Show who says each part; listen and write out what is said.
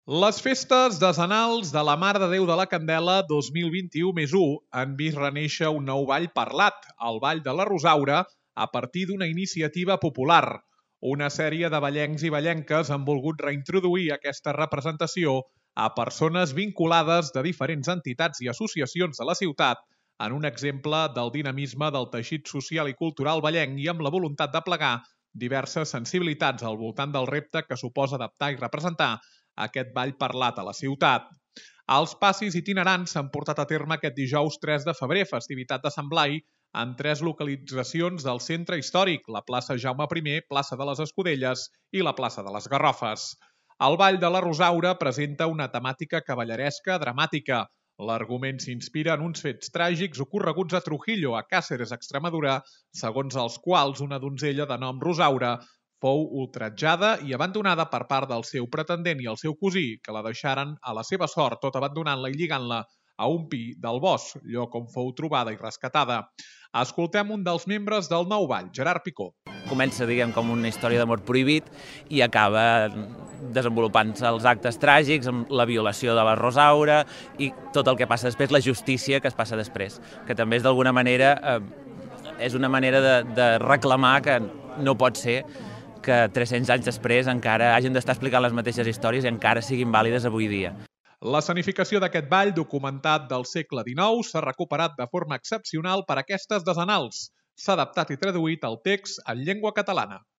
Speaker 1: Les festes decenals de la Mare de Déu de la Candela 2021+1 han vist renéixer un nou ball parlat, el Ball de la Rosaura, a partir d'una iniciativa popular. Una sèrie de ballencs i ballenques han volgut reintroduir aquesta representació a persones vinculades de diferents entitats i associacions de la ciutat en un exemple del dinamisme del teixit social i cultural ballenc i amb la voluntat de plegar diverses sensibilitats al voltant del repte que suposa adaptar i representar aquest ball parlat a la ciutat. Els passis itinerants s'han portat a terme aquest dijous 3 de febrer, festivitat de Sant Blai, en 3 localitzacions del centre històric, la plaça Jaume I, plaça de les Escudelles i la plaça de les Garrofes. El Ball de la Rosaura presenta una temàtica cavalleresca dramàtica. L'argument s'inspira en uns fets tràgics ocorreguts a Trujillo, a Càceres, Extremadura, segons els quals una donzella de nom Rosaura fou ultratjada i abandonada per part del seu pretendent i el seu cosí, que la deixaren a la seva sort, tot abandonant-la i lligant-la a un pi del bosc, lloc on fou trobada i rescatada. Escoltem un dels membres del nou ball, Gerard Picó.
Speaker 2: Comença, com una història d'amor prohibit i acaba desenvolupant-se els actes tràgics, amb la violació de la Rosaura i tot el que passa després, la justícia que es passa després, que també és d'alguna manera, és una manera de reclamar que no pot ser que 300 anys després encara hagin d'estar explicant les mateixes històries i encara siguin vàlides avui dia.
Speaker 1: L'escenificació d'aquest ball, documentat del segle XIX, s'ha recuperat de forma excepcional per aquestes decenals. S'ha adaptat i traduït el text en llengua catalana.